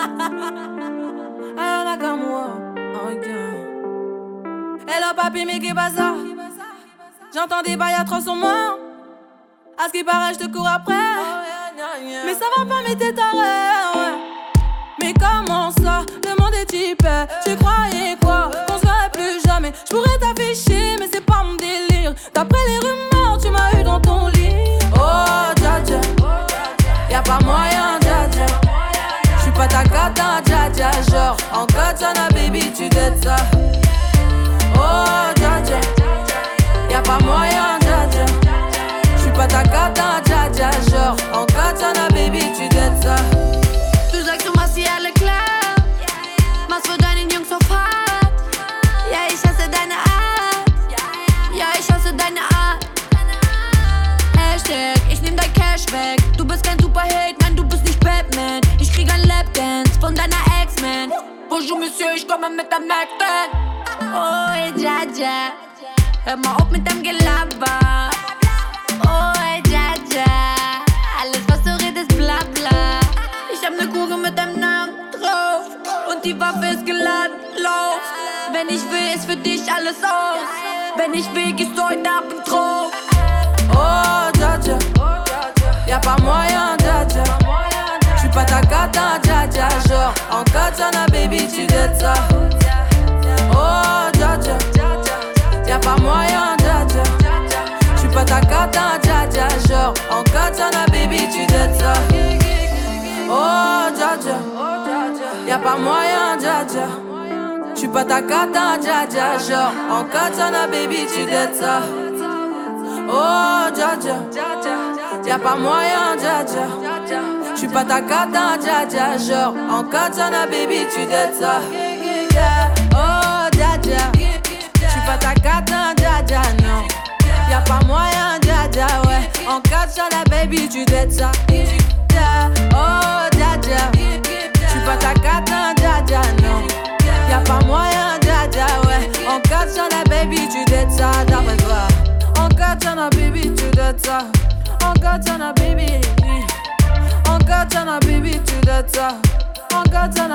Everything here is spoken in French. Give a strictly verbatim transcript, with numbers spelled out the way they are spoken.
Ayana Kamwa, ok. Hello papi, mais qu'est ça? J'entends des bails atroces sur moi. À ce qui paraît, je te cours après. Mais ça va pas, mais t'es taré, ouais. Mais comment ça, le monde est typé. Tu croyais quoi, qu'on se verrait plus jamais. Je pourrais t'afficher, mais c'est pas mon délire. D'après les rumeurs, tu m'as eu dans ton lit. Oh, dja dja, y'a pas moyen, dja dja. J'suis pas ta cata, dja dja. Genre, en katana, baby, tu dettes ça. Oh, dja dja, y'a pas moyen, dja dja. J'suis pas ta cata, dja dja. Genre, en katana, baby, tu dettes ça. Du sagst, du machst sie alle klar. Machst für deinen Jungs auf hart. Ja, ich hasse deine Art. Ja, ich hasse deine Art. Hashtag, ich nehm dein Cash weg. Du bist kein Superheld, nein, du bist nicht Batman. Ich krieg ein Lapdance von deiner Ex-Man. Bonjour, Monsieur, ich komme mit der Mac-Dan. Oh, ey, Dja Dja, hör mal auf mit deinem Gelaber. Oh, ey, Dja Dja, alles was du redest, bla bla. Ich hab ne Kugel mit deinem Namen drauf und die Waffe ist geladen, lauf. Wenn ich will, ist für dich alles aus. Wenn ich will, gehst du heute Abend drauf. Oh, dja dja, y'a pas moyen, dja dja. J'suis pas ta cata, dja dja. Genre, en katana, baby, tu dettes ça. Oh, dja dja, y'a pas moyen, dja dja. J'suis pas ta cata, dja dja. Genre, en katana, baby, tu dettes ça. Oh, dja dja, y'a pas moyen, dja dja. J'suis pas ta cata, dja dja. Genre, en katana, baby, tu dettes ça. Oh, dja dja, y'a pas moyen, dja dja. J'suis pas ta cata, dja dja. Genre, en katana, baby, tu dettes ça. Oh, dja dja, j'suis pas ta cata, dja dja, non. Y'a pas moyen, dja dja, ouais. En katana, baby, tu dettes ça. Oh, dja dja, j'suis pas ta cata, dja dja, non. Y'a pas moyen, dja dja, ouais. En katana, baby, tu dettes ça, d'après toi. En katana, baby, tu dettes ça. En katana, baby. En katana, baby, tu dettes ça. En katana.